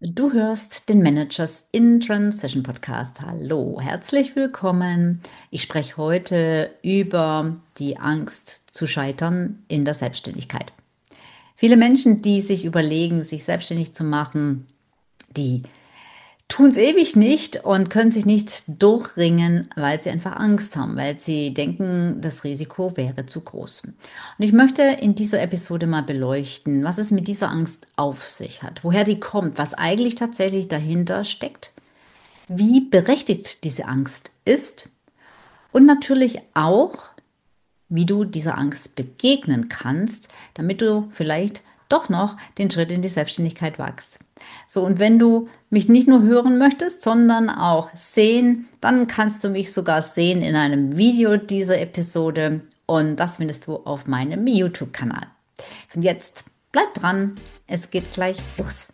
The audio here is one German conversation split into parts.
Du hörst den Managers in Transition Podcast. Hallo, herzlich willkommen. Ich spreche heute über die Angst zu scheitern in der Selbstständigkeit. Viele Menschen, die sich überlegen, sich selbstständig zu machen, die tun es ewig nicht und können sich nicht durchringen, weil sie einfach Angst haben, weil sie denken, das Risiko wäre zu groß. Und ich möchte in dieser Episode mal beleuchten, was es mit dieser Angst auf sich hat, woher die kommt, was eigentlich tatsächlich dahinter steckt, wie berechtigt diese Angst ist und natürlich auch, wie du dieser Angst begegnen kannst, damit du vielleicht doch noch den Schritt in die Selbstständigkeit wagst. So, und wenn du mich nicht nur hören möchtest, sondern auch sehen, dann kannst du mich sogar sehen in einem Video dieser Episode und das findest du auf meinem YouTube-Kanal. Und jetzt bleib dran, es geht gleich los.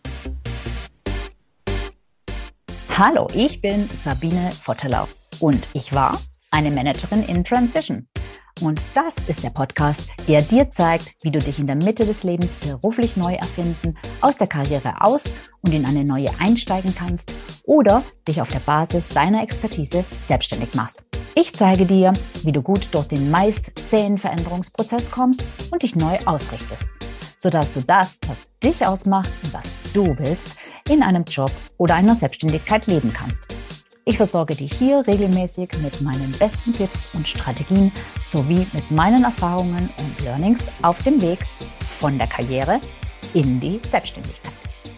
Hallo, ich bin Sabine Vottelau und ich war eine Managerin in Transition. Und das ist der Podcast, der dir zeigt, wie du dich in der Mitte des Lebens beruflich neu erfinden, aus der Karriere aus und in eine neue einsteigen kannst oder dich auf der Basis deiner Expertise selbstständig machst. Ich zeige dir, wie du gut durch den meist zähen Veränderungsprozess kommst und dich neu ausrichtest, sodass du das, was dich ausmacht und was du willst, in einem Job oder einer Selbstständigkeit leben kannst. Ich versorge dich hier regelmäßig mit meinen besten Tipps und Strategien sowie mit meinen Erfahrungen und Learnings auf dem Weg von der Karriere in die Selbstständigkeit.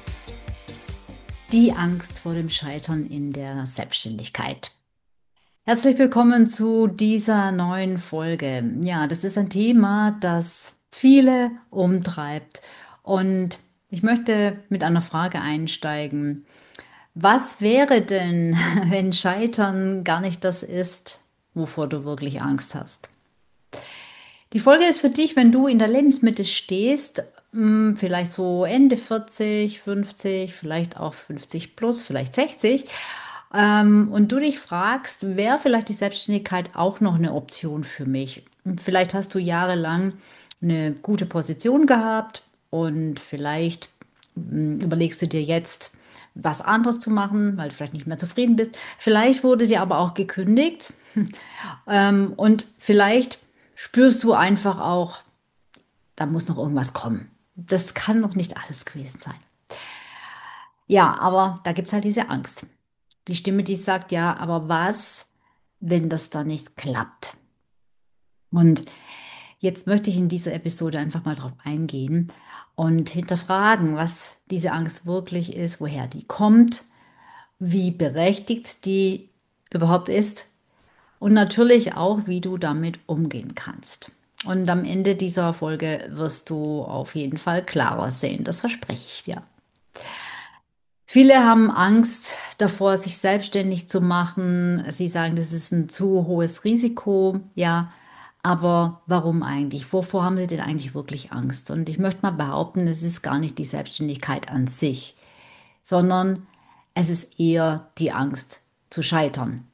Die Angst vor dem Scheitern in der Selbstständigkeit. Herzlich willkommen zu dieser neuen Folge. Ja, das ist ein Thema, das viele umtreibt und ich möchte mit einer Frage einsteigen. Was wäre denn, wenn Scheitern gar nicht das ist, wovor du wirklich Angst hast? Die Folge ist für dich, wenn du in der Lebensmitte stehst, vielleicht so Ende 40, 50, vielleicht auch 50 plus, vielleicht 60, und du dich fragst, wäre vielleicht die Selbstständigkeit auch noch eine Option für mich? Und vielleicht hast du jahrelang eine gute Position gehabt und vielleicht überlegst du dir jetzt, was anderes zu machen, weil du vielleicht nicht mehr zufrieden bist. Vielleicht wurde dir aber auch gekündigt und vielleicht spürst du einfach auch, da muss noch irgendwas kommen. Das kann noch nicht alles gewesen sein. Ja, aber da gibt es halt diese Angst. Die Stimme, die sagt, ja, aber was, wenn das da nicht klappt? Und jetzt möchte ich in dieser Episode einfach mal drauf eingehen und hinterfragen, was diese Angst wirklich ist, woher die kommt, wie berechtigt die überhaupt ist und natürlich auch, wie du damit umgehen kannst. Und am Ende dieser Folge wirst du auf jeden Fall klarer sehen, das verspreche ich dir. Viele haben Angst davor, sich selbstständig zu machen. Sie sagen, das ist ein zu hohes Risiko. Ja, aber warum eigentlich? Wovor haben sie denn eigentlich wirklich Angst? Und ich möchte mal behaupten, es ist gar nicht die Selbstständigkeit an sich, sondern es ist eher die Angst zu scheitern.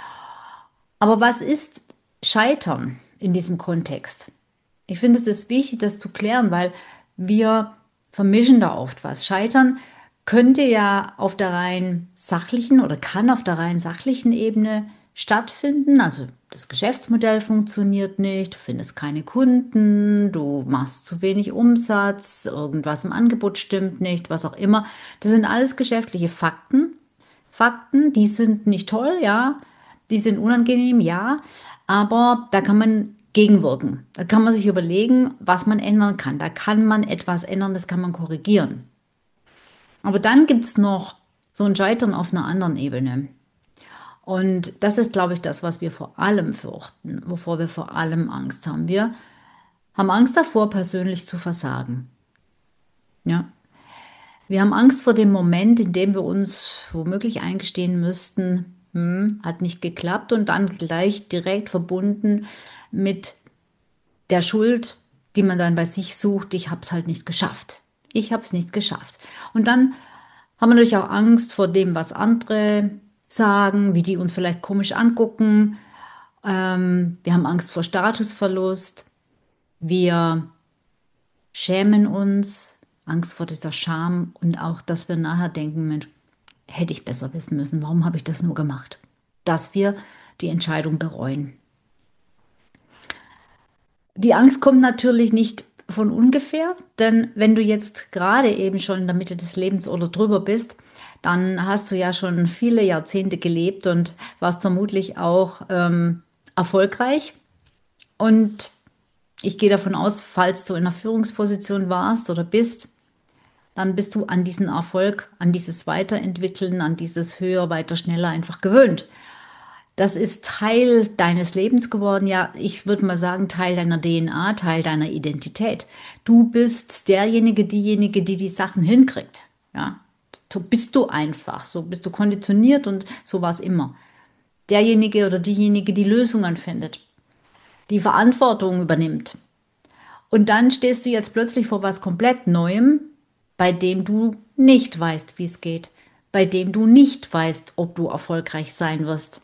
Aber was ist Scheitern in diesem Kontext? Ich finde, es ist wichtig, das zu klären, weil wir vermischen da oft was. Scheitern könnte ja auf der rein sachlichen oder kann auf der rein sachlichen Ebene stattfinden. Also das Geschäftsmodell funktioniert nicht, du findest keine Kunden, du machst zu wenig Umsatz, irgendwas im Angebot stimmt nicht, was auch immer. Das sind alles geschäftliche Fakten. Fakten, die sind nicht toll, ja, die sind unangenehm, ja, aber da kann man gegenwirken. Da kann man sich überlegen, was man ändern kann. Da kann man etwas ändern, das kann man korrigieren. Aber dann gibt es noch so ein Scheitern auf einer anderen Ebene. Und das ist, glaube ich, das, was wir vor allem fürchten, wovor wir vor allem Angst haben. Wir haben Angst davor, persönlich zu versagen. Ja. Wir haben Angst vor dem Moment, in dem wir uns womöglich eingestehen müssten, hat nicht geklappt und dann gleich direkt verbunden mit der Schuld, die man dann bei sich sucht, ich habe es halt nicht geschafft. Ich habe es nicht geschafft. Und dann haben wir natürlich auch Angst vor dem, was andere sagen, wie die uns vielleicht komisch angucken. Wir haben Angst vor Statusverlust. Wir schämen uns Angst vor dieser Scham und auch, dass wir nachher denken, Mensch, hätte ich besser wissen müssen, warum habe ich das nur gemacht? Dass wir die Entscheidung bereuen. Die Angst kommt natürlich nicht von ungefähr, denn wenn du jetzt gerade eben schon in der Mitte des Lebens oder drüber bist, dann hast du ja schon viele Jahrzehnte gelebt und warst vermutlich auch erfolgreich. Und ich gehe davon aus, falls du in einer Führungsposition warst oder bist, dann bist du an diesen Erfolg, an dieses Weiterentwickeln, an dieses Höher, weiter, schneller einfach gewöhnt. Das ist Teil deines Lebens geworden. Ja, ich würde mal sagen, Teil deiner DNA, Teil deiner Identität. Du bist derjenige, diejenige, die die Sachen hinkriegt. Ja, so bist du einfach. So bist du konditioniert und so war es immer. Derjenige oder diejenige, die Lösungen findet, die Verantwortung übernimmt. Und dann stehst du jetzt plötzlich vor was komplett Neuem, bei dem du nicht weißt, wie es geht, bei dem du nicht weißt, ob du erfolgreich sein wirst.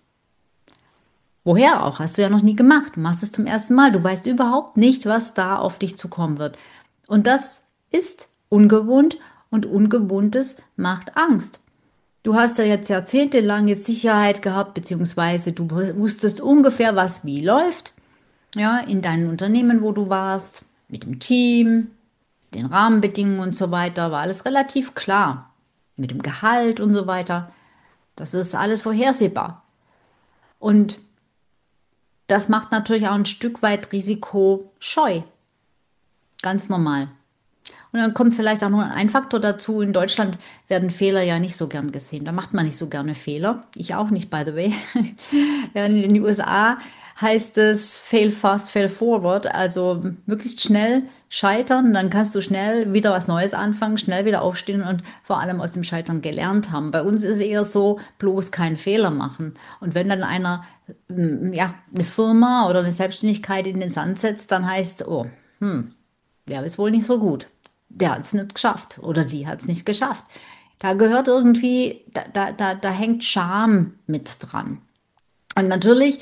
Woher auch? Hast du ja noch nie gemacht. Du machst es zum ersten Mal. Du weißt überhaupt nicht, was da auf dich zukommen wird. Und das ist ungewohnt und Ungewohntes macht Angst. Du hast ja jetzt jahrzehntelange Sicherheit gehabt, beziehungsweise du wusstest ungefähr, was wie läuft. Ja, in deinem Unternehmen, wo du warst, mit dem Team, den Rahmenbedingungen und so weiter, war alles relativ klar. Mit dem Gehalt und so weiter. Das ist alles vorhersehbar. Und das macht natürlich auch ein Stück weit risikoscheu. Ganz normal. Und dann kommt vielleicht auch noch ein Faktor dazu. In Deutschland werden Fehler ja nicht so gern gesehen. Da macht man nicht so gerne Fehler. Ich auch nicht, by the way. Ja, in den USA heißt es fail fast, fail forward. Also möglichst schnell scheitern. Dann kannst du schnell wieder was Neues anfangen, schnell wieder aufstehen und vor allem aus dem Scheitern gelernt haben. Bei uns ist es eher so, bloß keinen Fehler machen. Und wenn dann einer ja, eine Firma oder eine Selbstständigkeit in den Sand setzt, dann heißt es, oh, der ist wohl nicht so gut. Der hat es nicht geschafft oder die hat es nicht geschafft. Da gehört irgendwie, da hängt Scham mit dran. Und natürlich,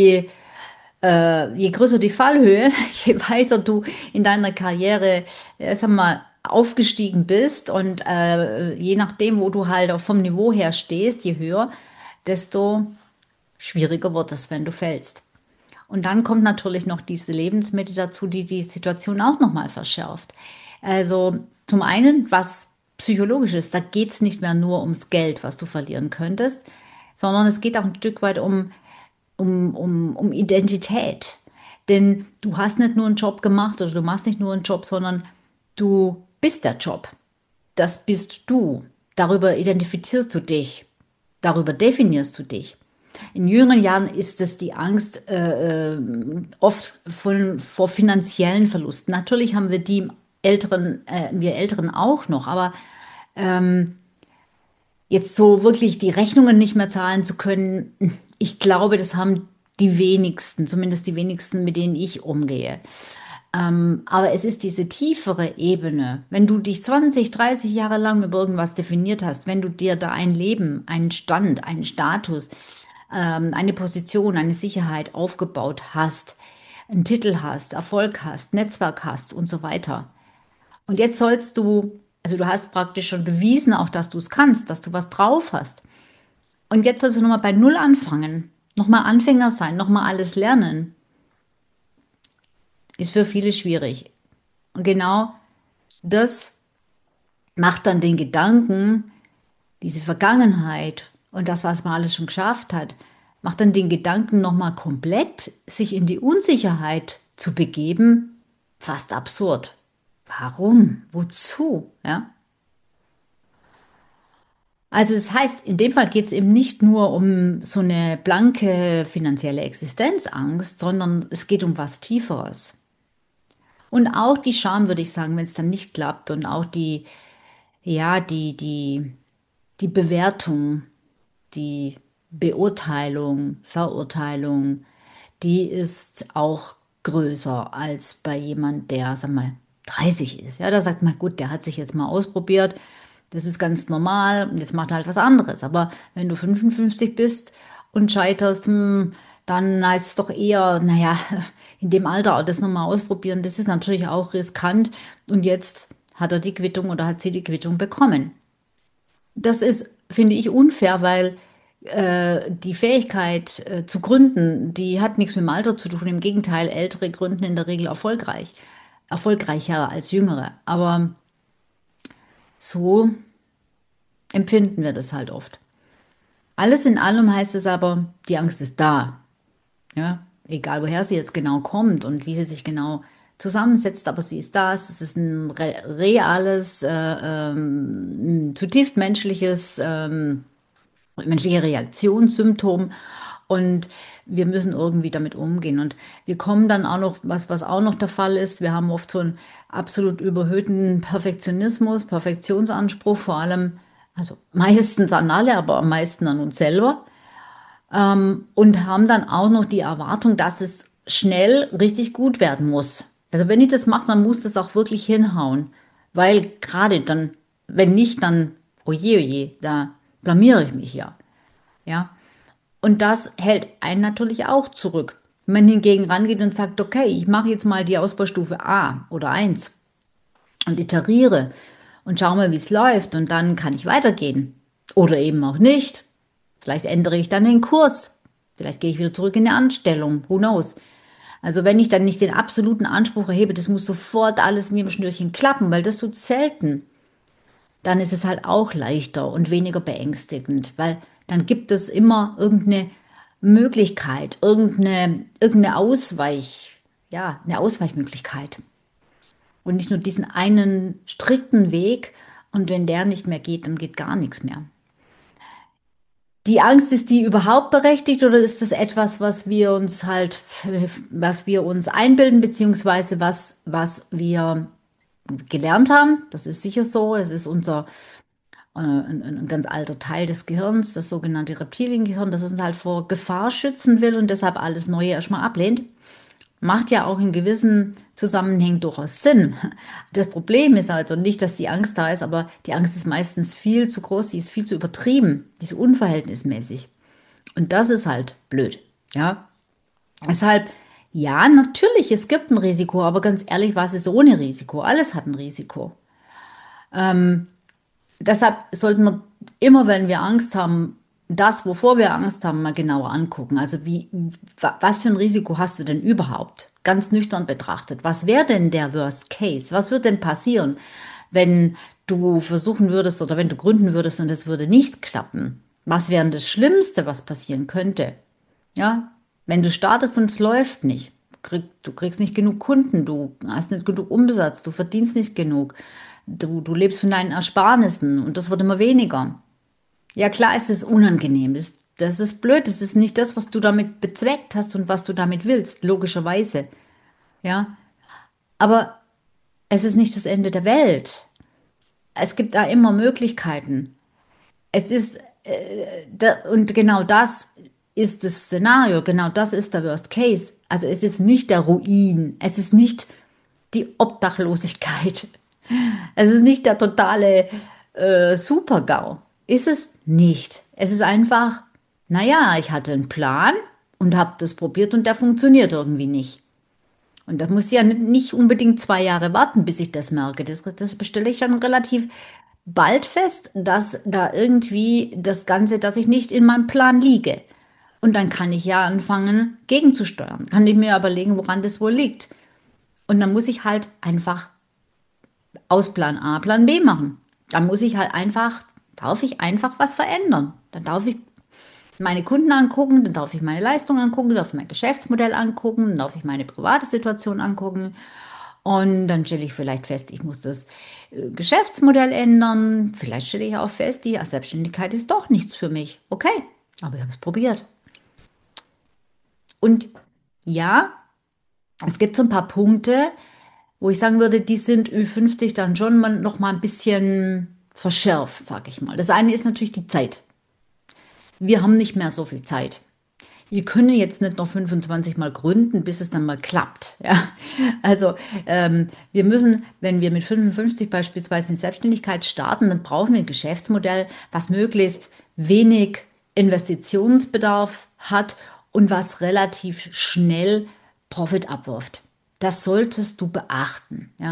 je größer die Fallhöhe, je weiter du in deiner Karriere, sag mal, aufgestiegen bist und je nachdem, wo du halt auch vom Niveau her stehst, je höher, desto schwieriger wird es, wenn du fällst. Und dann kommt natürlich noch diese Lebensmittel dazu, die die Situation auch nochmal verschärft. Also zum einen, was psychologisch ist, da geht es nicht mehr nur ums Geld, was du verlieren könntest, sondern es geht auch ein Stück weit um Identität. Denn du hast nicht nur einen Job gemacht oder du machst nicht nur einen Job, sondern du bist der Job. Das bist du. Darüber identifizierst du dich. Darüber definierst du dich. In jüngeren Jahren ist es die Angst oft vor finanziellen Verlusten. Natürlich haben wir die wir Älteren auch noch, aber jetzt so wirklich die Rechnungen nicht mehr zahlen zu können, ich glaube, das haben die wenigsten, zumindest die wenigsten, mit denen ich umgehe. Aber es ist diese tiefere Ebene. Wenn du dich 20, 30 Jahre lang über irgendwas definiert hast, wenn du dir da ein Leben, einen Stand, einen Status, eine Position, eine Sicherheit aufgebaut hast, einen Titel hast, Erfolg hast, Netzwerk hast und so weiter. Und jetzt sollst du, also du hast praktisch schon bewiesen auch, dass du es kannst, dass du was drauf hast. Und jetzt sollst du nochmal bei Null anfangen, nochmal Anfänger sein, nochmal alles lernen. Ist für viele schwierig. Und genau das macht dann den Gedanken, diese Vergangenheit und das, was man alles schon geschafft hat, macht dann den Gedanken nochmal komplett, sich in die Unsicherheit zu begeben, fast absurd. Warum? Wozu? Ja? Also das heißt, in dem Fall geht es eben nicht nur um so eine blanke finanzielle Existenzangst, sondern es geht um was Tieferes. Und auch die Scham, würde ich sagen, wenn es dann nicht klappt und auch ja, die Bewertung, die Beurteilung, Verurteilung, die ist auch größer als bei jemand, der, sag mal, 30 ist. Ja, da sagt man, gut, der hat sich jetzt mal ausprobiert, das ist ganz normal und jetzt macht er halt was anderes. Aber wenn du 55 bist und scheiterst, dann heißt es doch eher, naja, in dem Alter das nochmal ausprobieren, das ist natürlich auch riskant. Und jetzt hat er die Quittung oder hat sie die Quittung bekommen. Das ist, finde ich, unfair, weil die Fähigkeit zu gründen, die hat nichts mit dem Alter zu tun. Im Gegenteil, Ältere gründen in der Regel erfolgreich. Erfolgreicher als Jüngere. Aber so empfinden wir das halt oft. Alles in allem heißt es aber, die Angst ist da. Ja? Egal woher sie jetzt genau kommt und wie sie sich genau zusammensetzt, aber sie ist da. Es ist ein reales, zutiefst menschliches menschliche Reaktionssymptom und wir müssen irgendwie damit umgehen. Und wir kommen dann auch noch, was auch noch der Fall ist, wir haben oft so einen absolut überhöhten Perfektionismus, Perfektionsanspruch, vor allem, also meistens an alle, aber am meisten an uns selber. Und haben dann auch noch die Erwartung, dass es schnell richtig gut werden muss. Also wenn ich das mache, dann muss das auch wirklich hinhauen. Weil gerade dann, wenn nicht, dann, oje, da blamiere ich mich ja. Ja. Und das hält einen natürlich auch zurück. Wenn man hingegen rangeht und sagt, okay, ich mache jetzt mal die Ausbaustufe A oder 1 und iteriere und schaue mal, wie es läuft und dann kann ich weitergehen. Oder eben auch nicht. Vielleicht ändere ich dann den Kurs. Vielleicht gehe ich wieder zurück in die Anstellung. Who knows? Also wenn ich dann nicht den absoluten Anspruch erhebe, das muss sofort alles wie im Schnürchen klappen, weil das tut selten, dann ist es halt auch leichter und weniger beängstigend, weil dann gibt es immer irgendeine Möglichkeit, irgendeine eine Ausweichmöglichkeit. Und nicht nur diesen einen strikten Weg. Und wenn der nicht mehr geht, dann geht gar nichts mehr. Die Angst, ist die überhaupt berechtigt oder ist das etwas, was wir uns einbilden, beziehungsweise was wir gelernt haben? Das ist sicher so. Das ist ein ganz alter Teil des Gehirns, das sogenannte Reptiliengehirn, das uns halt vor Gefahr schützen will und deshalb alles Neue erstmal ablehnt. Macht ja auch in gewissen Zusammenhängen durchaus Sinn. Das Problem ist also nicht, dass die Angst da ist, aber die Angst ist meistens viel zu groß, die ist viel zu übertrieben, die ist unverhältnismäßig. Und das ist halt blöd. Ja, deshalb, ja, natürlich, es gibt ein Risiko, aber ganz ehrlich, was ist ohne Risiko? Alles hat ein Risiko. Deshalb sollten wir immer, wenn wir Angst haben, das, wovor wir Angst haben, mal genauer angucken. Also was für ein Risiko hast du denn überhaupt? Ganz nüchtern betrachtet. Was wäre denn der Worst Case? Was würde denn passieren, wenn du versuchen würdest oder wenn du gründen würdest und es würde nicht klappen? Was wäre denn das Schlimmste, was passieren könnte? Ja, wenn du startest und es läuft nicht. Du kriegst nicht genug Kunden, du hast nicht genug Umsatz, du verdienst nicht genug. Du lebst von deinen Ersparnissen und das wird immer weniger. Ja, klar ist es unangenehm. Das ist blöd. Das ist nicht das, was du damit bezweckt hast und was du damit willst, logischerweise. Ja, aber es ist nicht das Ende der Welt. Es gibt da immer Möglichkeiten. Es ist, und genau das ist das Szenario, genau das ist der Worst Case. Also es ist nicht der Ruin, es ist nicht die Obdachlosigkeit, es ist nicht der totale Super-GAU. Ist es nicht. Es ist einfach, naja, ich hatte einen Plan und habe das probiert und der funktioniert irgendwie nicht. Und da muss ich ja nicht unbedingt 2 Jahre warten, bis ich das merke. Das bestelle ich schon relativ bald fest, dass da irgendwie das Ganze, dass ich nicht in meinem Plan liege. Und dann kann ich ja anfangen, gegenzusteuern. Kann ich mir überlegen, woran das wohl liegt. Und dann muss ich halt einfach aus Plan A Plan B machen. Dann darf ich einfach was verändern. Dann darf ich meine Kunden angucken, dann darf ich meine Leistung angucken, dann darf ich mein Geschäftsmodell angucken, dann darf ich meine private Situation angucken. Und dann stelle ich vielleicht fest, ich muss das Geschäftsmodell ändern. Vielleicht stelle ich auch fest, die Selbstständigkeit ist doch nichts für mich. Okay, aber ich habe es probiert. Und ja, es gibt so ein paar Punkte, wo ich sagen würde, die sind Ü50 dann schon mal noch mal ein bisschen verschärft, sage ich mal. Das eine ist natürlich die Zeit. Wir haben nicht mehr so viel Zeit. Wir können jetzt nicht noch 25 Mal gründen, bis es dann mal klappt. Ja? Also wir müssen, wenn wir mit 55 beispielsweise in Selbstständigkeit starten, dann brauchen wir ein Geschäftsmodell, was möglichst wenig Investitionsbedarf hat und was relativ schnell Profit abwirft. Das solltest du beachten. Ja?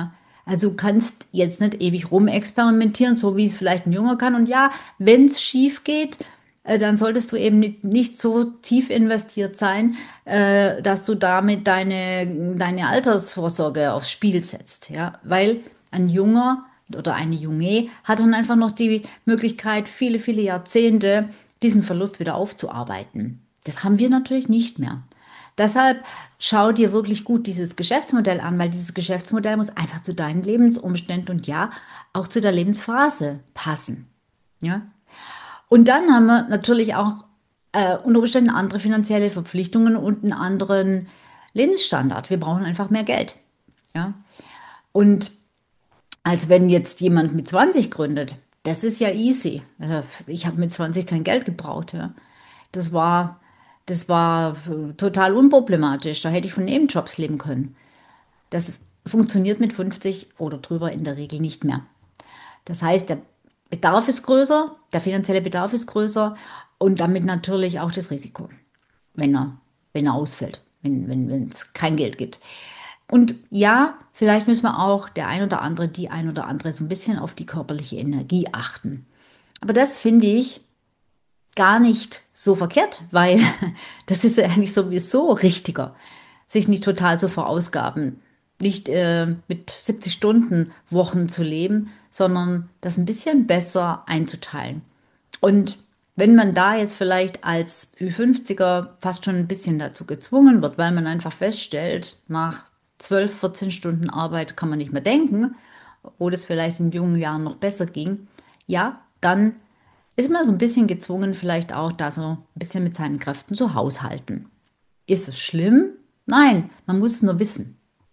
Also du kannst jetzt nicht ewig rumexperimentieren, so wie es vielleicht ein Junger kann. Und ja, wenn es schief geht, dann solltest du eben nicht so tief investiert sein, dass du damit deine Altersvorsorge aufs Spiel setzt. Ja? Weil ein Junger oder eine Junge hat dann einfach noch die Möglichkeit, viele, viele Jahrzehnte diesen Verlust wieder aufzuarbeiten. Das haben wir natürlich nicht mehr. Deshalb schau dir wirklich gut dieses Geschäftsmodell an, weil dieses Geschäftsmodell muss einfach zu deinen Lebensumständen und ja, auch zu der Lebensphase passen. Ja? Und dann haben wir natürlich auch unter Umständen andere finanzielle Verpflichtungen und einen anderen Lebensstandard. Wir brauchen einfach mehr Geld. Ja? Und als wenn jetzt jemand mit 20 gründet, das ist ja easy. Ich habe mit 20 kein Geld gebraucht. Ja? Das war, das war total unproblematisch. Da hätte ich von Nebenjobs leben können. Das funktioniert mit 50 oder drüber in der Regel nicht mehr. Das heißt, der Bedarf ist größer, der finanzielle Bedarf ist größer und damit natürlich auch das Risiko, wenn wenn er ausfällt, wenn es kein Geld gibt. Und ja, vielleicht müssen wir auch der ein oder andere, die ein oder andere so ein bisschen auf die körperliche Energie achten. Aber das finde ich gar nicht so verkehrt, weil das ist ja eigentlich sowieso richtiger, sich nicht total zu verausgaben, nicht mit 70 Stunden Wochen zu leben, sondern das ein bisschen besser einzuteilen. Und wenn man da jetzt vielleicht als Ü50er fast schon ein bisschen dazu gezwungen wird, weil man einfach feststellt, nach 12, 14 Stunden Arbeit kann man nicht mehr denken, wo das vielleicht in jungen Jahren noch besser ging, ja, dann ist man so ein bisschen gezwungen, vielleicht auch da so ein bisschen mit seinen Kräften zu haushalten. Ist es schlimm? Nein, man muss es nur wissen.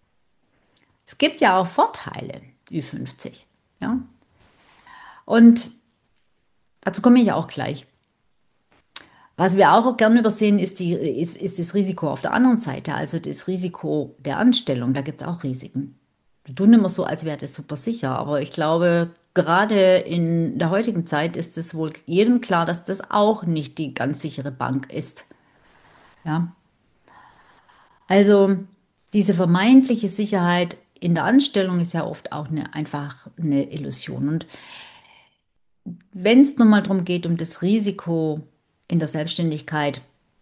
Es gibt ja auch Vorteile, Ü50. Ja? Und dazu komme ich auch gleich. Was wir auch gerne übersehen, ist das Risiko auf der anderen Seite, also das Risiko der Anstellung. Da gibt es auch Risiken. Wir tun immer so, als wäre das super sicher, aber ich glaube, gerade in der heutigen Zeit ist es wohl jedem klar, dass das auch nicht die ganz sichere Bank ist. Ja, also diese vermeintliche Sicherheit in der Anstellung ist ja oft auch einfach eine Illusion. Und wenn es nun mal darum geht, um das Risiko in der Selbstständigkeit,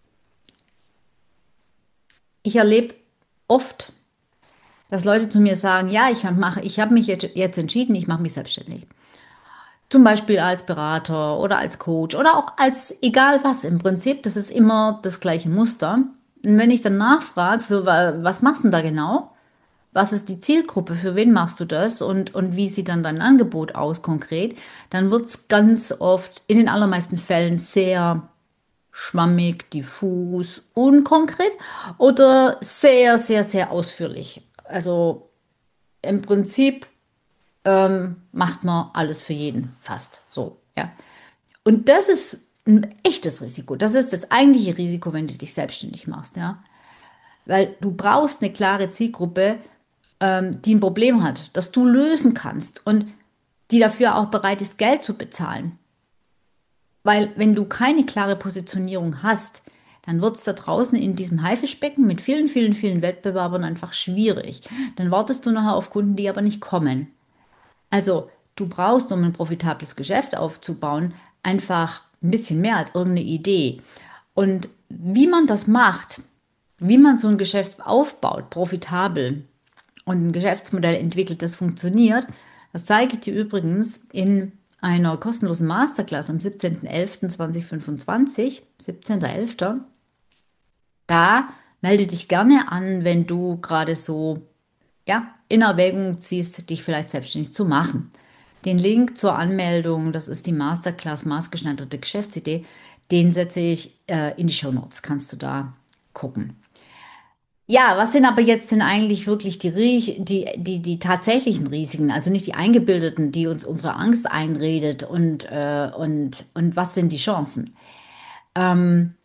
ich erlebe oft, dass Leute zu mir sagen, ja, ich habe mich jetzt entschieden, ich mache mich selbstständig. Zum Beispiel als Berater oder als Coach oder auch als egal was im Prinzip, das ist immer das gleiche Muster. Und wenn ich dann nachfrage, was machst du denn da genau? Was ist die Zielgruppe? Für wen machst du das? Und wie sieht dann dein Angebot aus konkret? Dann wird es ganz oft, in den allermeisten Fällen, sehr schwammig, diffus, unkonkret oder sehr, sehr, sehr ausführlich. Also im Prinzip macht man alles für jeden fast so, ja. Und das ist ein echtes Risiko. Das ist das eigentliche Risiko, wenn du dich selbstständig machst, ja. Weil du brauchst eine klare Zielgruppe, die ein Problem hat, das du lösen kannst und die dafür auch bereit ist, Geld zu bezahlen. Weil wenn du keine klare Positionierung hast, dann wird es da draußen in diesem Haifischbecken mit vielen, vielen, vielen Wettbewerbern einfach schwierig. Dann wartest du nachher auf Kunden, die aber nicht kommen. Also du brauchst, um ein profitables Geschäft aufzubauen, einfach ein bisschen mehr als irgendeine Idee. Und wie man das macht, wie man so ein Geschäft aufbaut, profitabel und ein Geschäftsmodell entwickelt, das funktioniert, das zeige ich dir übrigens in einer kostenlosen Masterclass am 17.11.2025, 17.11. Da melde dich gerne an, wenn du gerade so ja, in Erwägung ziehst, dich vielleicht selbstständig zu machen. Den Link zur Anmeldung, das ist die Masterclass Maßgeschneiderte Geschäftsidee, den setze ich in die Shownotes, kannst du da gucken. Ja, was sind aber jetzt denn eigentlich wirklich die tatsächlichen Risiken, also nicht die eingebildeten, die uns unsere Angst einredet und was sind die Chancen? Ähm,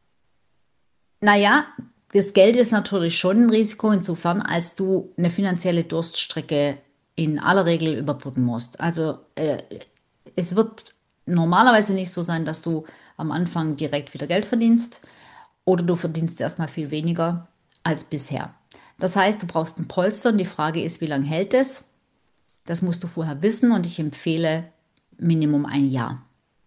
naja, das Geld ist natürlich schon ein Risiko insofern, als du eine finanzielle Durststrecke in aller Regel überbrücken musst. Also es wird normalerweise nicht so sein, dass du am Anfang direkt wieder Geld verdienst oder du verdienst erstmal viel weniger als bisher. Das heißt, du brauchst ein Polster und die Frage ist, wie lange hält es? Das musst du vorher wissen und ich empfehle Minimum ein Jahr.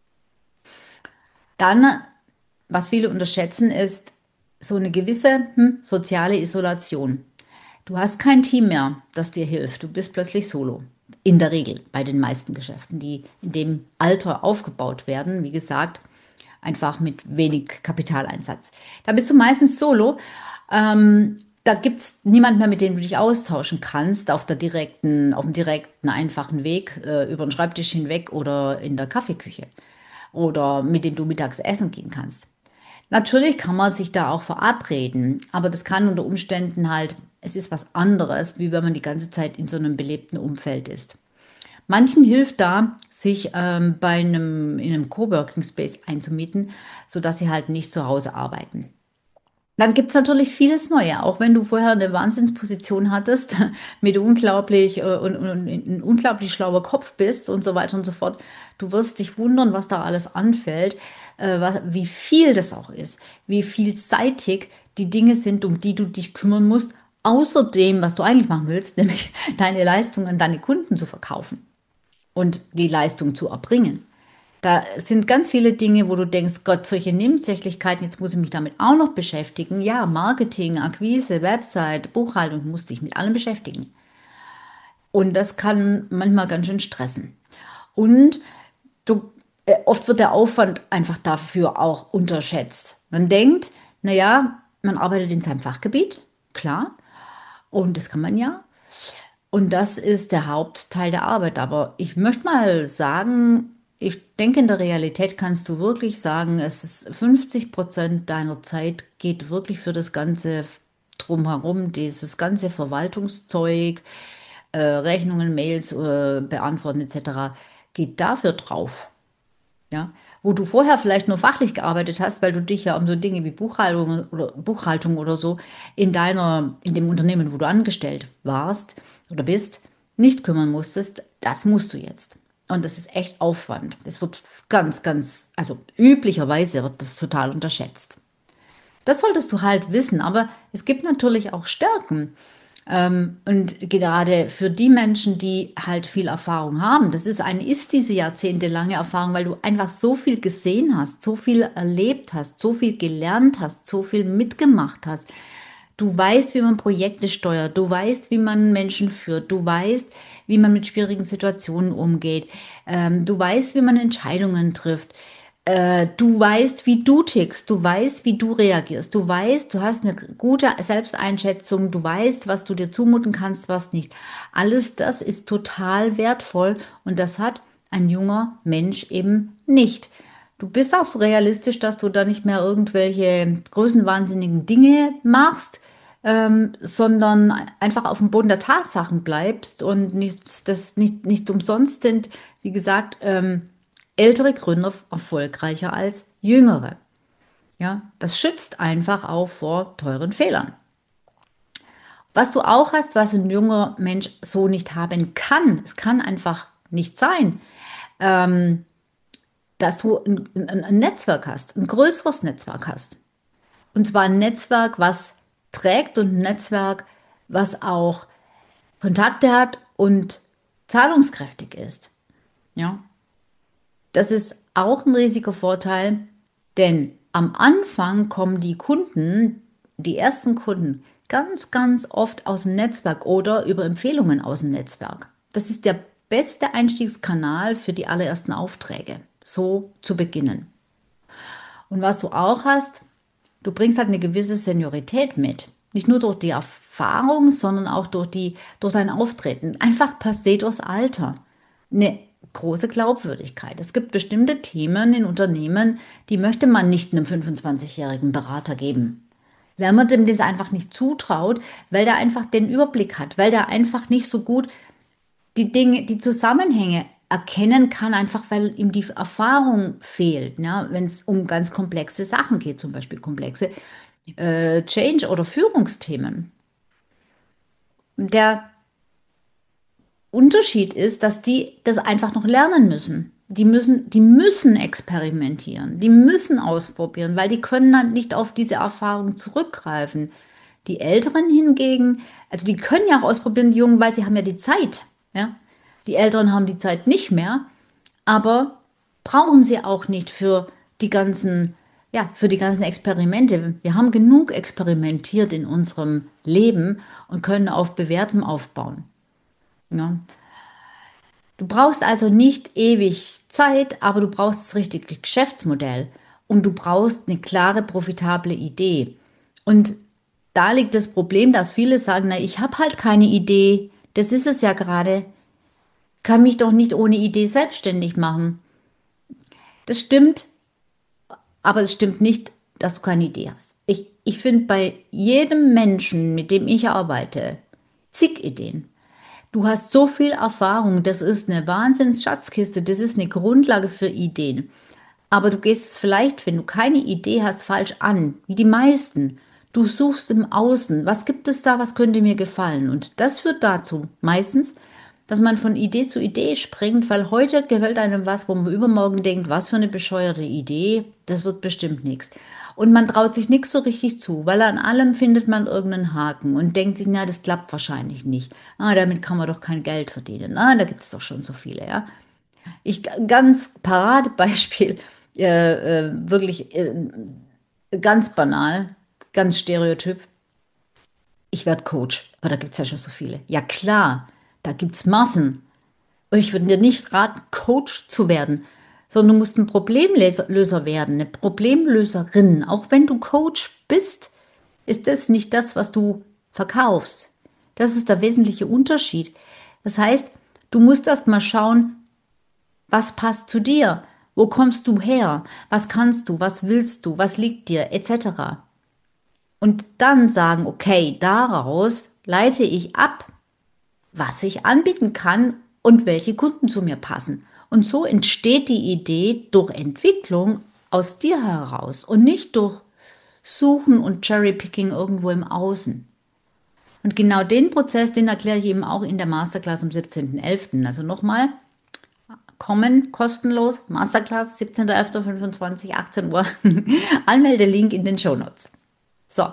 Dann, was viele unterschätzen, ist so eine gewisse soziale Isolation. Du hast kein Team mehr, das dir hilft. Du bist plötzlich solo. In der Regel bei den meisten Geschäften, die in dem Alter aufgebaut werden. Wie gesagt, einfach mit wenig Kapitaleinsatz. Da bist du meistens solo. Da gibt es niemanden mehr, mit dem du dich austauschen kannst, auf dem direkten, einfachen Weg, über den Schreibtisch hinweg oder in der Kaffeeküche oder mit dem du mittags essen gehen kannst. Natürlich kann man sich da auch verabreden, aber das kann unter Umständen halt, es ist was anderes, wie wenn man die ganze Zeit in so einem belebten Umfeld ist. Manchen hilft da, sich in einem Coworking Space einzumieten, sodass sie halt nicht zu Hause arbeiten. Dann gibt es natürlich vieles Neue, auch wenn du vorher eine Wahnsinnsposition hattest, mit und ein unglaublich schlauer Kopf bist und so weiter und so fort. Du wirst dich wundern, was da alles anfällt, wie viel das auch ist, wie vielseitig die Dinge sind, um die du dich kümmern musst, außer dem, was du eigentlich machen willst, nämlich deine Leistung an deine Kunden zu verkaufen und die Leistung zu erbringen. Da sind ganz viele Dinge, wo du denkst, Gott, solche Nebensächlichkeiten, jetzt muss ich mich damit auch noch beschäftigen. Ja, Marketing, Akquise, Website, Buchhaltung, musst dich mit allem beschäftigen. Und das kann manchmal ganz schön stressen. Und oft wird der Aufwand einfach dafür auch unterschätzt. Man denkt, naja, man arbeitet in seinem Fachgebiet, klar, und das kann man ja. Und das ist der Hauptteil der Arbeit. Aber ich möchte mal sagen, ich denke, in der Realität kannst du wirklich sagen, es ist 50% deiner Zeit geht wirklich für das Ganze drumherum, dieses ganze Verwaltungszeug, Rechnungen, Mails beantworten etc., geht dafür drauf. Ja, wo du vorher vielleicht nur fachlich gearbeitet hast, weil du dich ja um so Dinge wie Buchhaltung oder so in dem Unternehmen, wo du angestellt warst oder bist, nicht kümmern musstest, das musst du jetzt. Und das ist echt Aufwand. Es wird also üblicherweise wird das total unterschätzt. Das solltest du halt wissen, aber es gibt natürlich auch Stärken. Und gerade für die Menschen, die halt viel Erfahrung haben, ist diese jahrzehntelange Erfahrung, weil du einfach so viel gesehen hast, so viel erlebt hast, so viel gelernt hast, so viel mitgemacht hast. Du weißt, wie man Projekte steuert, du weißt, wie man Menschen führt, du weißt, wie man mit schwierigen Situationen umgeht, du weißt, wie man Entscheidungen trifft. Du weißt, wie du tickst, du weißt, wie du reagierst, du weißt, du hast eine gute Selbsteinschätzung, du weißt, was du dir zumuten kannst, was nicht. Alles das ist total wertvoll und das hat ein junger Mensch eben nicht. Du bist auch so realistisch, dass du da nicht mehr irgendwelche größenwahnsinnigen Dinge machst, sondern einfach auf dem Boden der Tatsachen bleibst und nicht umsonst sind, wie gesagt, ältere Gründer erfolgreicher als jüngere. Ja, das schützt einfach auch vor teuren Fehlern. Was du auch hast, was ein junger Mensch so nicht haben kann, es kann einfach nicht sein, dass du ein Netzwerk hast, ein größeres Netzwerk hast. Und zwar ein Netzwerk, was trägt und ein Netzwerk, was auch Kontakte hat und zahlungskräftig ist. Ja, das ist auch ein riesiger Vorteil, denn am Anfang kommen die ersten Kunden, ganz oft aus dem Netzwerk oder über Empfehlungen aus dem Netzwerk. Das ist der beste Einstiegskanal für die allerersten Aufträge, so zu beginnen. Und was du auch hast, du bringst halt eine gewisse Seniorität mit. Nicht nur durch die Erfahrung, sondern auch durch dein Auftreten. Einfach per se durchs Alter. Eine große Glaubwürdigkeit. Es gibt bestimmte Themen in Unternehmen, die möchte man nicht einem 25-jährigen Berater geben. Weil man dem das einfach nicht zutraut, weil der einfach den Überblick hat, weil der einfach nicht so gut die Dinge, die Zusammenhänge erkennen kann, einfach weil ihm die Erfahrung fehlt, ja, wenn es um ganz komplexe Sachen geht, zum Beispiel komplexe Change- oder Führungsthemen. Der Unterschied ist, dass die das einfach noch lernen müssen. Die müssen experimentieren, die müssen ausprobieren, weil die können dann nicht auf diese Erfahrung zurückgreifen. Die Älteren hingegen, also die können ja auch ausprobieren, die Jungen, weil sie haben ja die Zeit. Ja? Die Älteren haben die Zeit nicht mehr, aber brauchen sie auch nicht die ganzen, für die ganzen Experimente. Wir haben genug experimentiert in unserem Leben und können auf Bewährtem aufbauen. Ja. Du brauchst also nicht ewig Zeit, aber du brauchst das richtige Geschäftsmodell und du brauchst eine klare, profitable Idee. Und da liegt das Problem, dass viele sagen, na, ich habe halt keine Idee. Das ist es ja gerade. Kann mich doch nicht ohne Idee selbstständig machen. Das stimmt, aber es stimmt nicht, dass du keine Idee hast. Ich finde bei jedem Menschen, mit dem ich arbeite, zig Ideen. Du hast so viel Erfahrung, das ist eine Wahnsinns-Schatzkiste, das ist eine Grundlage für Ideen. Aber du gehst es vielleicht, wenn du keine Idee hast, falsch an, wie die meisten. Du suchst im Außen, was gibt es da, was könnte mir gefallen? Und das führt dazu, meistens, dass man von Idee zu Idee springt, weil heute gefällt einem was, wo man übermorgen denkt, was für eine bescheuerte Idee, das wird bestimmt nichts. Und man traut sich nichts so richtig zu, weil an allem findet man irgendeinen Haken und denkt sich, na, das klappt wahrscheinlich nicht. Ah, damit kann man doch kein Geld verdienen. Ah, da gibt es doch schon so viele, ja. Ganz Paradebeispiel, wirklich ganz banal, ganz stereotyp. Ich werde Coach, aber da gibt es ja schon so viele. Ja klar, da gibt es Massen. Und ich würde dir nicht raten, Coach zu werden, sondern du musst ein Problemlöser werden, eine Problemlöserin. Auch wenn du Coach bist, ist das nicht das, was du verkaufst. Das ist der wesentliche Unterschied. Das heißt, du musst erst mal schauen, was passt zu dir? Wo kommst du her? Was kannst du? Was willst du? Was liegt dir? Etc. Und dann sagen, okay, daraus leite ich ab, was ich anbieten kann und welche Kunden zu mir passen. Und so entsteht die Idee durch Entwicklung aus dir heraus und nicht durch Suchen und Cherrypicking irgendwo im Außen. Und genau den Prozess, den erkläre ich eben auch in der Masterclass am 17.11. Also nochmal, kommen kostenlos, Masterclass 17.11.25, 18 Uhr. Anmeldelink in den Shownotes. So,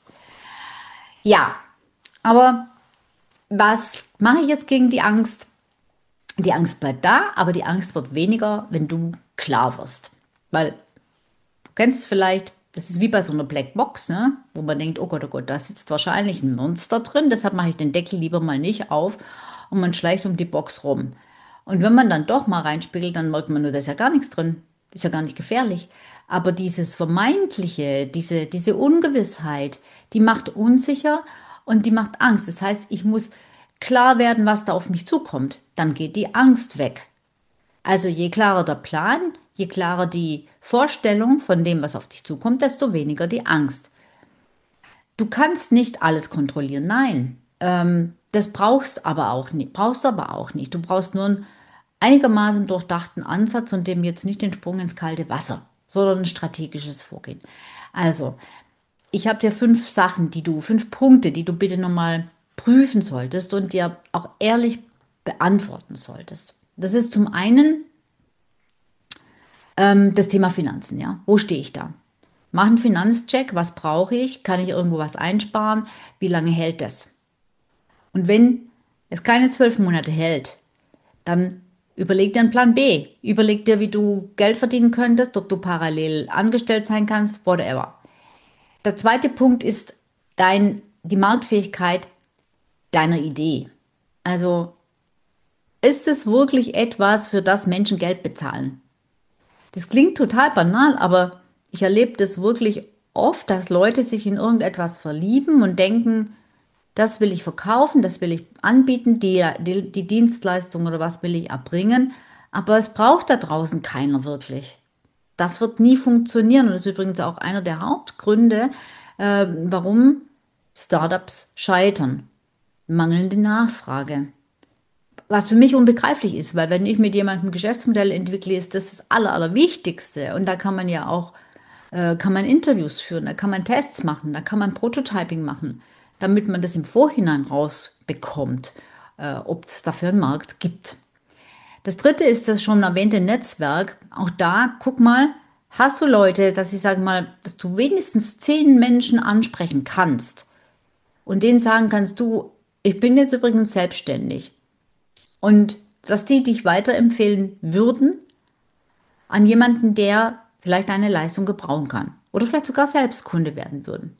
ja, aber was mache ich jetzt gegen die Angst? Die Angst bleibt da, aber die Angst wird weniger, wenn du klar wirst. Weil du kennst es vielleicht, das ist wie bei so einer Blackbox, ne? Wo man denkt, oh Gott, da sitzt wahrscheinlich ein Monster drin, deshalb mache ich den Deckel lieber mal nicht auf und man schleicht um die Box rum. Und wenn man dann doch mal reinspiegelt, dann merkt man nur, da ist ja gar nichts drin. Ist ja gar nicht gefährlich. Aber dieses Vermeintliche, diese Ungewissheit, die macht unsicher und die macht Angst. Das heißt, ich muss klar werden, was da auf mich zukommt. Dann geht die Angst weg. Also je klarer der Plan, je klarer die Vorstellung von dem, was auf dich zukommt, desto weniger die Angst. Du kannst nicht alles kontrollieren, nein. Das brauchst du aber auch nicht. Du brauchst nur einen einigermaßen durchdachten Ansatz und dem jetzt nicht den Sprung ins kalte Wasser, sondern ein strategisches Vorgehen. Also, ich habe dir 5 Punkte, die du bitte nochmal prüfen solltest und dir auch ehrlich beantworten solltest. Das ist zum einen das Thema Finanzen, ja. Wo stehe ich da? Mach einen Finanzcheck, was brauche ich? Kann ich irgendwo was einsparen? Wie lange hält das? Und wenn es keine 12 Monate hält, dann überleg dir einen Plan B. Überleg dir, wie du Geld verdienen könntest, ob du parallel angestellt sein kannst, whatever. Der zweite Punkt ist die Marktfähigkeit deiner Idee. Also ist es wirklich etwas, für das Menschen Geld bezahlen? Das klingt total banal, aber ich erlebe das wirklich oft, dass Leute sich in irgendetwas verlieben und denken, das will ich verkaufen, das will ich anbieten, die Dienstleistung oder was will ich erbringen. Aber es braucht da draußen keiner wirklich. Das wird nie funktionieren. Und das ist übrigens auch einer der Hauptgründe, warum Startups scheitern. Mangelnde Nachfrage. Was für mich unbegreiflich ist, weil wenn ich mit jemandem ein Geschäftsmodell entwickle, ist das Allerwichtigste. Und da kann man ja auch kann man Interviews führen, da kann man Tests machen, da kann man Prototyping machen, damit man das im Vorhinein rausbekommt, ob es dafür einen Markt gibt. Das dritte ist das schon erwähnte Netzwerk. Auch da, guck mal, hast du Leute, dass ich sage mal, dass du wenigstens 10 Menschen ansprechen kannst und denen sagen kannst, du, ich bin jetzt übrigens selbstständig und dass die dich weiterempfehlen würden an jemanden, der vielleicht deine Leistung gebrauchen kann oder vielleicht sogar selbst Kunde werden würden.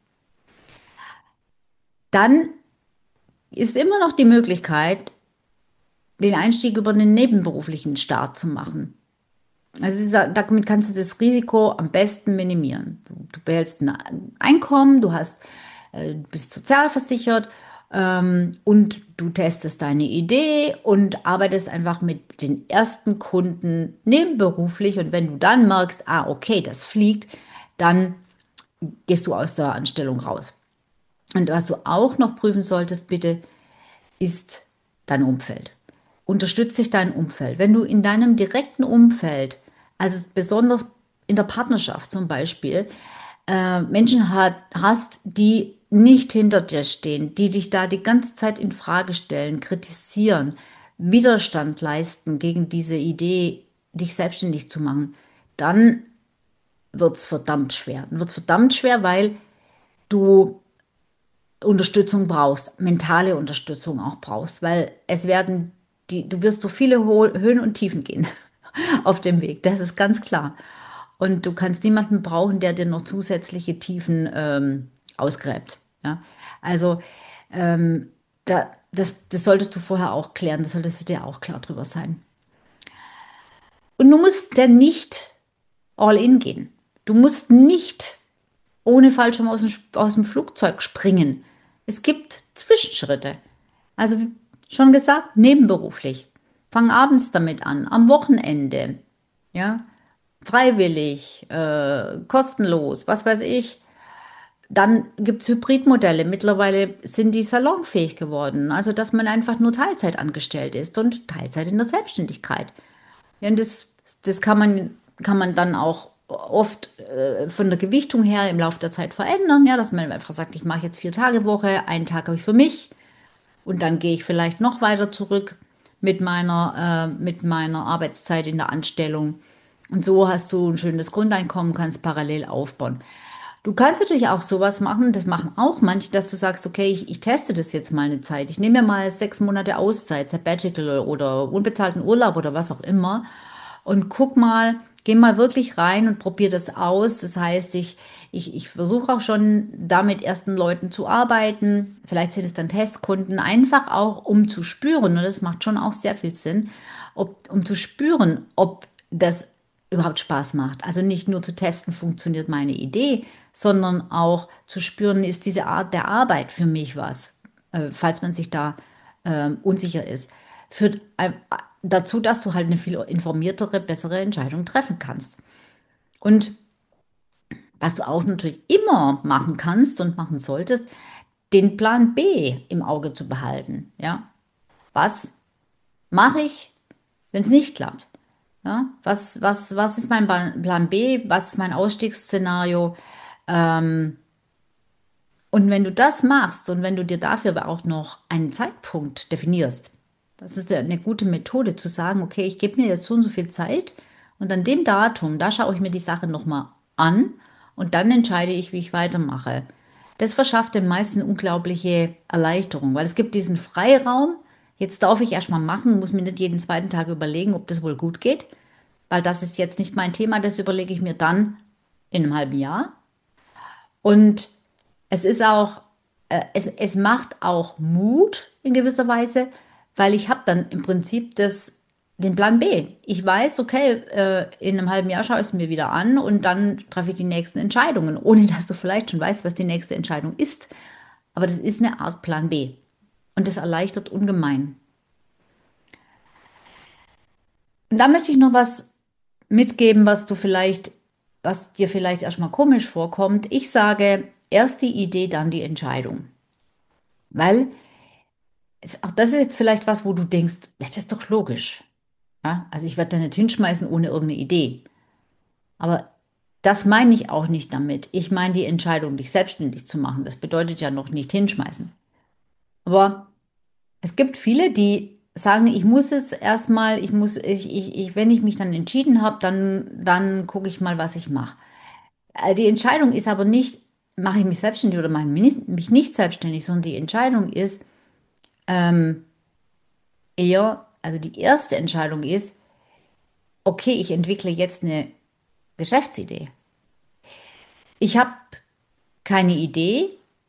Dann ist immer noch die Möglichkeit, den Einstieg über einen nebenberuflichen Start zu machen. Also damit kannst du das Risiko am besten minimieren. Du behältst ein Einkommen, du bist sozialversichert und du testest deine Idee und arbeitest einfach mit den ersten Kunden nebenberuflich. Und wenn du dann merkst, ah, okay, das fliegt, dann gehst du aus der Anstellung raus. Und was du auch noch prüfen solltest, bitte, ist dein Umfeld. Unterstütze dich dein Umfeld. Wenn du in deinem direkten Umfeld, also besonders in der Partnerschaft zum Beispiel, Menschen hast, die nicht hinter dir stehen, die dich da die ganze Zeit in Frage stellen, kritisieren, Widerstand leisten gegen diese Idee, dich selbstständig zu machen, dann wird es verdammt schwer. Dann wird es verdammt schwer, weil du Unterstützung brauchst, mentale Unterstützung auch brauchst, weil du wirst durch viele Höhen und Tiefen gehen auf dem Weg, das ist ganz klar. Und du kannst niemanden brauchen, der dir noch zusätzliche Tiefen ausgräbt. Ja? Also das solltest du vorher auch klären, das solltest du dir auch klar drüber sein. Und du musst dann nicht all in gehen. Du musst nicht ohne Fallschirm aus dem Flugzeug springen. Es gibt Zwischenschritte. Also wie schon gesagt, nebenberuflich. Fang abends damit an, am Wochenende, ja, freiwillig, kostenlos, was weiß ich. Dann gibt es Hybridmodelle. Mittlerweile sind die salonfähig geworden. Also, dass man einfach nur Teilzeit angestellt ist und Teilzeit in der Selbstständigkeit. Ja, und das kann man dann auch oft von der Gewichtung her im Laufe der Zeit verändern. Ja, dass man einfach sagt, ich mache jetzt 4 Tage Woche, einen Tag habe ich für mich und dann gehe ich vielleicht noch weiter zurück mit meiner Arbeitszeit in der Anstellung. Und so hast du ein schönes Grundeinkommen, kannst parallel aufbauen. Du kannst natürlich auch sowas machen, das machen auch manche, dass du sagst, okay, ich teste das jetzt mal eine Zeit. Ich nehme mir mal 6 Monate Auszeit, Sabbatical oder unbezahlten Urlaub oder was auch immer und guck mal, geh mal wirklich rein und probier das aus. Das heißt, ich versuche auch schon da mit ersten Leuten zu arbeiten. Vielleicht sind es dann Testkunden, einfach auch um zu spüren, und das macht schon auch sehr viel Sinn, um zu spüren, ob das überhaupt Spaß macht. Also nicht nur zu testen, funktioniert meine Idee, sondern auch zu spüren, ist diese Art der Arbeit für mich was, falls man sich da unsicher ist. Führt dazu, dass du halt eine viel informiertere, bessere Entscheidung treffen kannst. Und was du auch natürlich immer machen kannst und machen solltest, den Plan B im Auge zu behalten. Ja? Was mache ich, wenn es nicht klappt? Ja? Was ist mein Plan B? Was ist mein Ausstiegsszenario? Und wenn du das machst und wenn du dir dafür aber auch noch einen Zeitpunkt definierst, das ist ja eine gute Methode zu sagen, okay, ich gebe mir jetzt so und so viel Zeit und an dem Datum, da schaue ich mir die Sache nochmal an und dann entscheide ich, wie ich weitermache. Das verschafft den meisten unglaubliche Erleichterung, weil es gibt diesen Freiraum, jetzt darf ich erstmal machen, muss mir nicht jeden zweiten Tag überlegen, ob das wohl gut geht, weil das ist jetzt nicht mein Thema, das überlege ich mir dann in einem halben Jahr. Und es ist auch, es macht auch Mut in gewisser Weise, weil ich habe dann im Prinzip den Plan B. Ich weiß, okay, in einem halben Jahr schaue ich es mir wieder an und dann treffe ich die nächsten Entscheidungen, ohne dass du vielleicht schon weißt, was die nächste Entscheidung ist. Aber das ist eine Art Plan B. Und das erleichtert ungemein. Und da möchte ich noch was mitgeben, was dir vielleicht erstmal komisch vorkommt. Ich sage, erst die Idee, dann die Entscheidung. Weil auch das ist jetzt vielleicht was, wo du denkst, ja, das ist doch logisch. Ja? Also ich werde da nicht hinschmeißen ohne irgendeine Idee. Aber das meine ich auch nicht damit. Ich meine die Entscheidung, dich selbstständig zu machen. Das bedeutet ja noch nicht hinschmeißen. Aber es gibt viele, die sagen, ich muss es erstmal, wenn ich mich dann entschieden habe, dann gucke ich mal, was ich mache. Die Entscheidung ist aber nicht, mache ich mich selbstständig oder mache ich mich nicht selbstständig, sondern die Entscheidung ist eher, Also die erste Entscheidung ist, okay, ich entwickle jetzt eine Geschäftsidee. Ich habe keine Idee,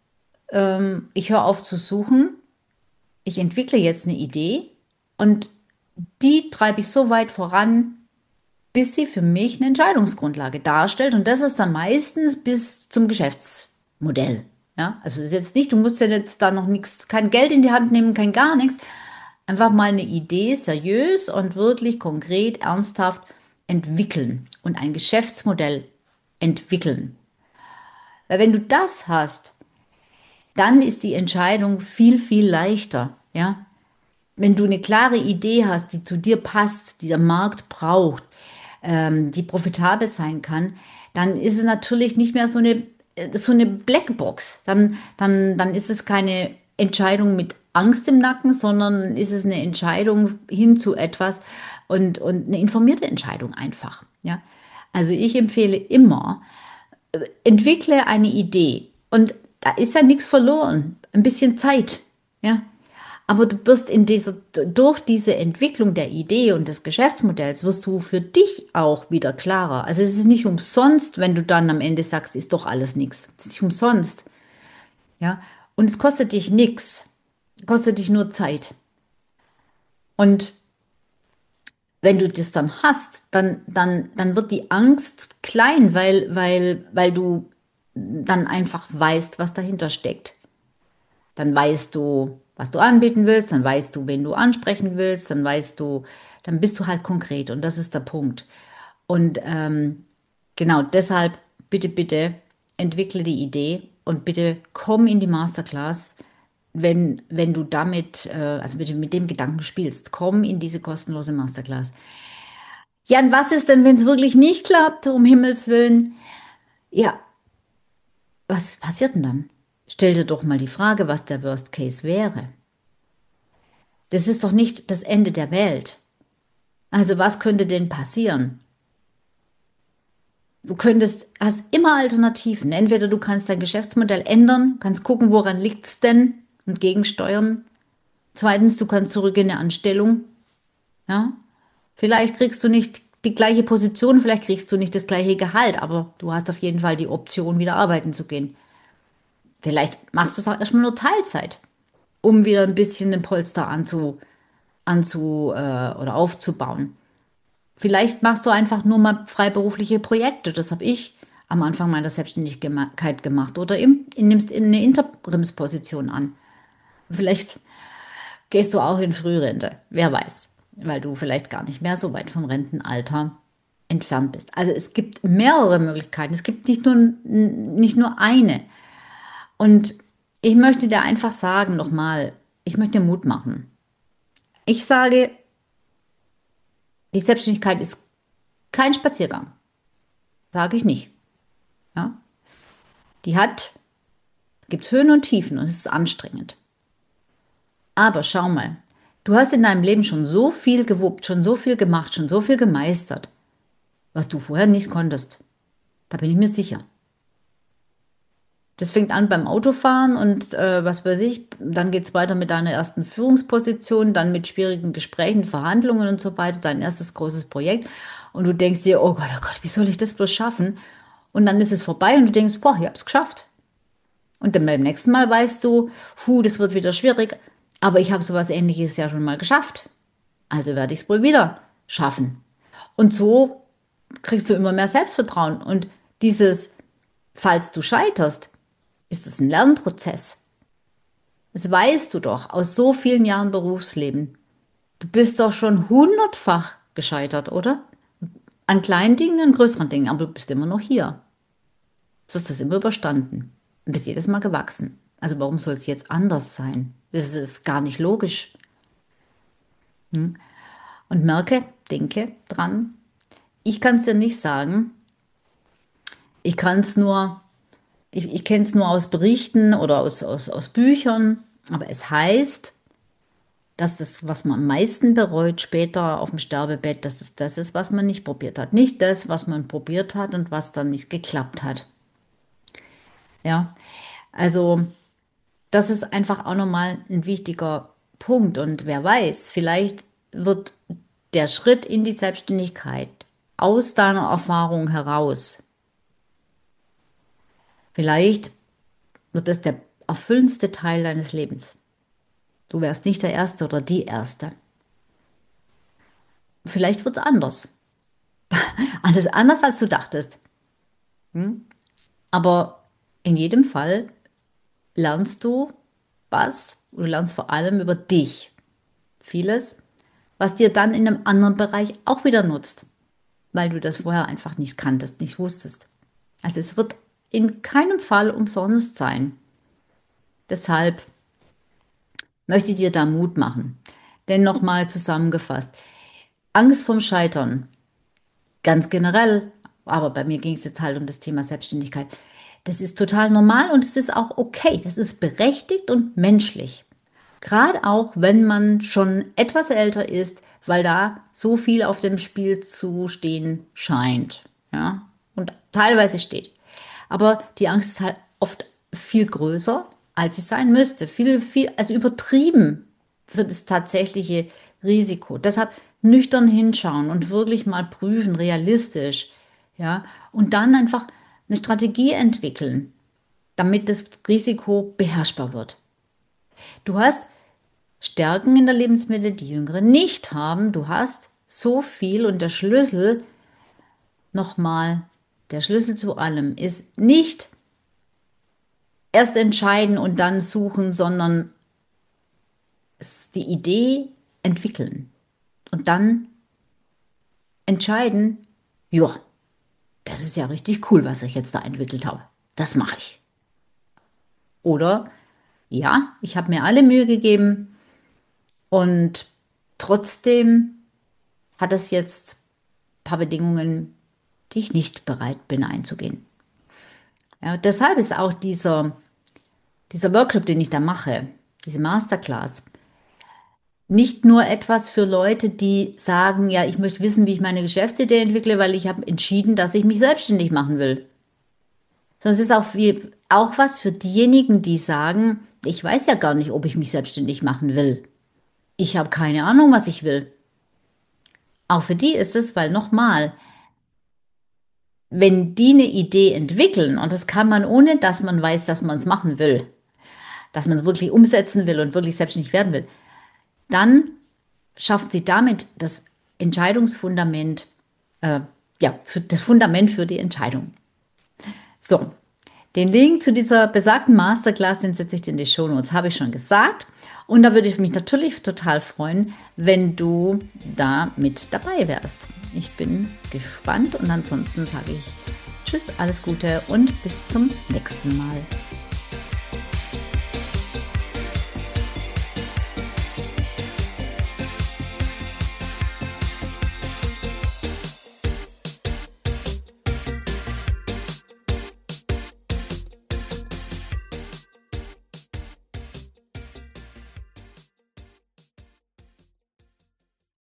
ich höre auf zu suchen, ich entwickle jetzt eine Idee und die treibe ich so weit voran, bis sie für mich eine Entscheidungsgrundlage darstellt. Und das ist dann meistens bis zum Geschäftsmodell. Ja, also das ist jetzt nicht, du musst ja jetzt da noch nichts, kein Geld in die Hand nehmen, kein gar nichts. Einfach mal eine Idee seriös und wirklich konkret, ernsthaft entwickeln und ein Geschäftsmodell entwickeln. Weil wenn du das hast, dann ist die Entscheidung viel, viel leichter. Ja, wenn du eine klare Idee hast, die zu dir passt, die der Markt braucht, die profitabel sein kann, dann ist es natürlich nicht mehr so eine Blackbox. Dann ist es keine Entscheidung mit Angst im Nacken, sondern ist es eine Entscheidung hin zu etwas und eine informierte Entscheidung einfach. Ja? Also ich empfehle immer, entwickle eine Idee und da ist ja nichts verloren, ein bisschen Zeit. Ja? Aber du wirst durch diese Entwicklung der Idee und des Geschäftsmodells wirst du für dich auch wieder klarer. Also es ist nicht umsonst, wenn du dann am Ende sagst, ist doch alles nichts. Es ist nicht umsonst. Ja? Und es kostet dich nichts. Kostet dich nur Zeit. Und wenn du das dann hast, dann wird die Angst klein, weil du dann einfach weißt, was dahinter steckt. Dann weißt du, was du anbieten willst, dann weißt du, wen du ansprechen willst, dann bist du halt konkret und das ist der Punkt. Und genau deshalb bitte, bitte entwickle die Idee und bitte komm in die Masterclass, wenn du damit, also bitte mit dem Gedanken spielst, komm in diese kostenlose Masterclass. Ja, und was ist denn, wenn es wirklich nicht klappt, um Himmels Willen? Ja, was passiert denn dann? Stell dir doch mal die Frage, was der Worst Case wäre. Das ist doch nicht das Ende der Welt. Also was könnte denn passieren? Hast immer Alternativen. Entweder du kannst dein Geschäftsmodell ändern, kannst gucken, woran liegt es denn und gegensteuern. Zweitens, du kannst zurück in eine Anstellung. Ja? Vielleicht kriegst du nicht die gleiche Position, vielleicht kriegst du nicht das gleiche Gehalt, aber du hast auf jeden Fall die Option, wieder arbeiten zu gehen. Vielleicht machst du es auch erstmal nur Teilzeit, um wieder ein bisschen ein Polster oder aufzubauen. Vielleicht machst du einfach nur mal freiberufliche Projekte. Das habe ich am Anfang meiner Selbstständigkeit gemacht. Oder nimmst in eine Interimsposition an. Vielleicht gehst du auch in Frührente. Wer weiß. Weil du vielleicht gar nicht mehr so weit vom Rentenalter entfernt bist. Also es gibt mehrere Möglichkeiten. Es gibt nicht nur eine. Und ich möchte dir einfach sagen, nochmal, ich möchte dir Mut machen. Ich sage, die Selbstständigkeit ist kein Spaziergang. Sage ich nicht. Ja? Gibt Höhen und Tiefen und es ist anstrengend. Aber schau mal, du hast in deinem Leben schon so viel gewuppt, schon so viel gemacht, schon so viel gemeistert, was du vorher nicht konntest. Da bin ich mir sicher. Das fängt an beim Autofahren und was weiß ich, dann geht es weiter mit deiner ersten Führungsposition, dann mit schwierigen Gesprächen, Verhandlungen und so weiter, dein erstes großes Projekt. Und du denkst dir, oh Gott, wie soll ich das bloß schaffen? Und dann ist es vorbei und du denkst, boah, ich habe es geschafft. Und dann beim nächsten Mal weißt du, das wird wieder schwierig, aber ich habe sowas Ähnliches ja schon mal geschafft. Also werde ich es wohl wieder schaffen. Und so kriegst du immer mehr Selbstvertrauen. Und falls du scheiterst, ist es ein Lernprozess. Das weißt du doch aus so vielen Jahren Berufsleben. Du bist doch schon hundertfach gescheitert, oder? An kleinen Dingen, an größeren Dingen, aber du bist immer noch hier. Du hast das immer überstanden und bist jedes Mal gewachsen. Also warum soll es jetzt anders sein? Das ist gar nicht logisch. Und denke dran, ich kann es dir nicht sagen. Ich kann es nur, ich kenne es nur aus Berichten oder aus Büchern. Aber es heißt, dass das, was man am meisten bereut später auf dem Sterbebett, dass es das ist, was man nicht probiert hat. Nicht das, was man probiert hat und was dann nicht geklappt hat. Ja, also das ist einfach auch nochmal ein wichtiger Punkt. Und wer weiß, vielleicht wird der Schritt in die Selbstständigkeit aus deiner Erfahrung heraus, vielleicht wird es der erfüllendste Teil deines Lebens. Du wärst nicht der Erste oder die Erste. Vielleicht wird es anders. Alles anders, als du dachtest. Aber in jedem Fall lernst du was, du lernst vor allem über dich. Vieles, was dir dann in einem anderen Bereich auch wieder nutzt, weil du das vorher einfach nicht kanntest, nicht wusstest. Also es wird in keinem Fall umsonst sein. Deshalb möchte ich dir da Mut machen. Denn nochmal zusammengefasst, Angst vorm Scheitern, ganz generell, aber bei mir ging es jetzt halt um das Thema Selbstständigkeit. Das ist total normal und es ist auch okay. Das ist berechtigt und menschlich. Gerade auch, wenn man schon etwas älter ist, weil da so viel auf dem Spiel zu stehen scheint. Ja? Und teilweise steht. Aber die Angst ist halt oft viel größer, als sie sein müsste. Also übertrieben für das tatsächliche Risiko. Deshalb nüchtern hinschauen und wirklich mal prüfen, realistisch. Ja? Und dann einfach eine Strategie entwickeln, damit das Risiko beherrschbar wird. Du hast Stärken in der Lebensmitte, die Jüngere nicht haben. Du hast so viel und der Schlüssel, nochmal, der Schlüssel zu allem ist nicht erst entscheiden und dann suchen, sondern die Idee entwickeln und dann entscheiden, ja, das ist ja richtig cool, was ich jetzt da entwickelt habe. Das mache ich. Oder, ja, ich habe mir alle Mühe gegeben und trotzdem hat es jetzt ein paar Bedingungen, die ich nicht bereit bin einzugehen. Ja, deshalb ist auch dieser Workshop, den ich da mache, diese Masterclass, nicht nur etwas für Leute, die sagen, ja, ich möchte wissen, wie ich meine Geschäftsidee entwickle, weil ich habe entschieden, dass ich mich selbstständig machen will. Sondern es ist auch was für diejenigen, die sagen, ich weiß ja gar nicht, ob ich mich selbstständig machen will. Ich habe keine Ahnung, was ich will. Auch für die ist es, weil nochmal, wenn die eine Idee entwickeln, und das kann man ohne, dass man weiß, dass man es machen will, dass man es wirklich umsetzen will und wirklich selbstständig werden will, dann schafft sie damit das Entscheidungsfundament, das Fundament für die Entscheidung. So, den Link zu dieser besagten Masterclass, den setze ich dir in die Shownotes, habe ich schon gesagt. Und da würde ich mich natürlich total freuen, wenn du da mit dabei wärst. Ich bin gespannt und ansonsten sage ich Tschüss, alles Gute und bis zum nächsten Mal.